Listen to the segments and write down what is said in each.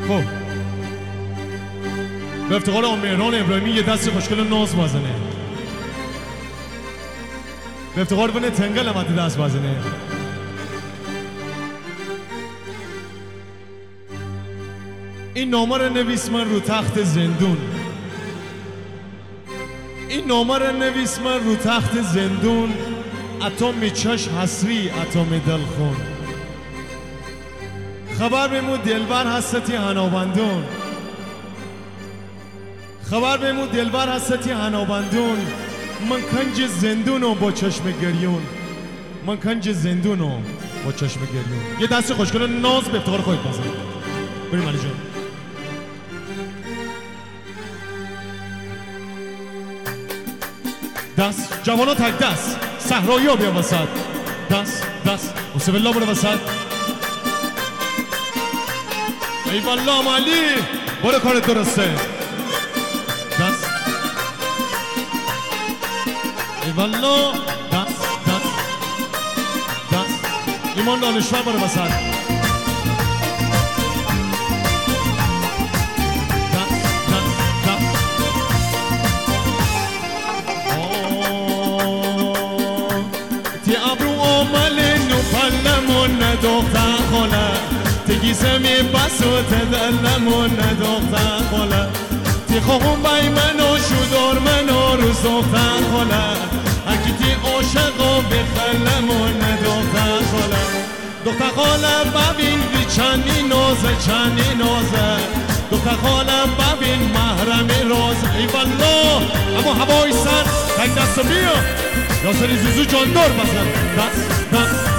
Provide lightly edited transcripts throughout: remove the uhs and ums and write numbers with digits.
خب به افتخار آقا مهران ابراهیمی یه دست خوشگل ناز بازنه. به افتخار بنه تنگل هم دست بازنه. این نامه رو نویس من رو تخت زندون. این نامه رو نویس من رو تخت زندون. اتم چش حسری اتم دلخون. خبر بمو دلبر هستی هنابندون. خبر بمو دلبر هستی هنابندون. من کنج زندونو با چشم گریون. من کنج زندونو با چشم گریون. یه دست خوشگل ناز به افتخار خودت بزن. بریم علی جان. دست جوانا تک دست صحرایی ها بیا وسط. دست دست بسم الله برو وسط. ای والله علی برو کارت درسته. دست ای والله دست دست دست ایمان دانشور برو وسط. دختر خاله تگیزمی بسو تدلمون دختر خاله تی خوهم بای منو شدار منو روز دختر خاله اگه تی عاشقا بخلمون دختر خاله. دختر خاله ببین بی چندی نازه چندی نازه. دختر خاله ببین محرمی رازه. ای والله اما هوای سر تک دست بیا یاسری زوزو جاندار بزن. دست دست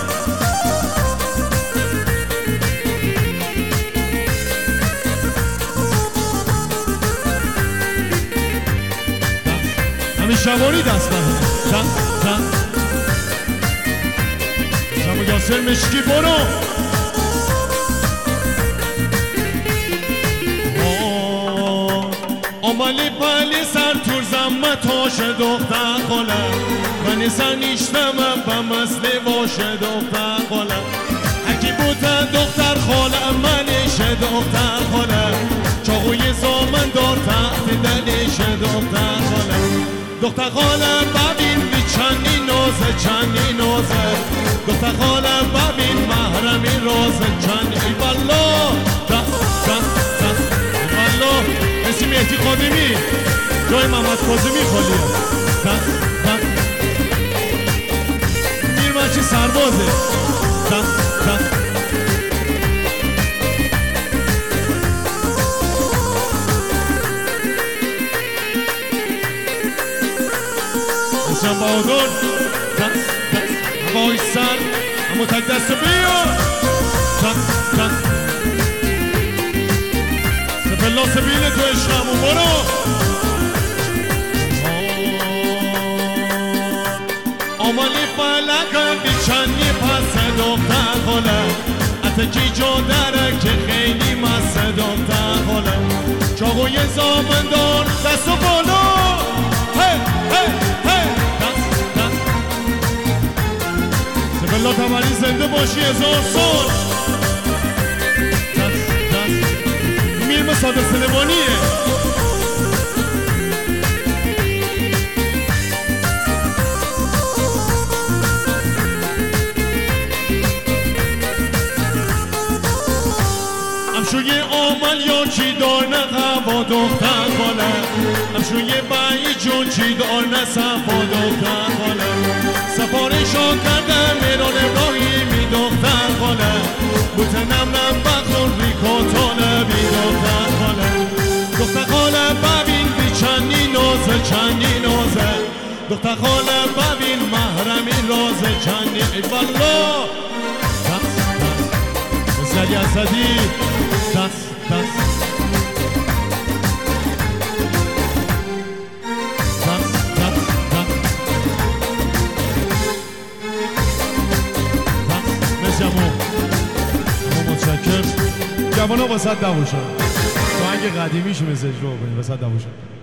شماری دست بزن. دست دست شما یاسر مشکی برو. آمالی پالی سر تور زمتاش دختر خاله. من زنیشتم به مسلی باشه دختر خاله. اگه بود دختر خاله منیش دختر خاله. چاقوی زامن دار تحت دلیش دختر خاله. دختر خاله ببین بی چندی نازه چندی نازه. دختر خاله ببین محرمی رازه چندی. ای والله دست دست دست ای والله اسی مهدی خادمی جای محمد کاظمی خالیه. دست دست میرمچی سربازه. دست دست حسین بهادر. دست دست هوای سر اما تک دست بیا. دست دست سپلا سبیل تو عشقمو برو. آمالی فلک بی چندی پس دختر خاله. اتکی جا داره که خیلی مست دختر خاله. چاقوی زامندار دست و بالا. الله تبری زنده باشی هزار سال. دست دست میر مساعد سلمانیه. امشوی آمل یا چی دار نه هوا دختر خاله. امشوی بایی جون چی دار نه صفا دختر خاله. سفارشا کردم مهران ابراهیمی دختر خاله. بوتنم نم بخور ریکاتانه بی دختر خاله. دختر خاله ببین بی چندی نازه چندی نازه. دختر خاله ببین محرمی رازه چندی. ای والله دست دست زدی اسدی. دست دست جوانا واسه دوشن تو هنگ قدیمیشو مثل اجرا کنیم واسه دوشن.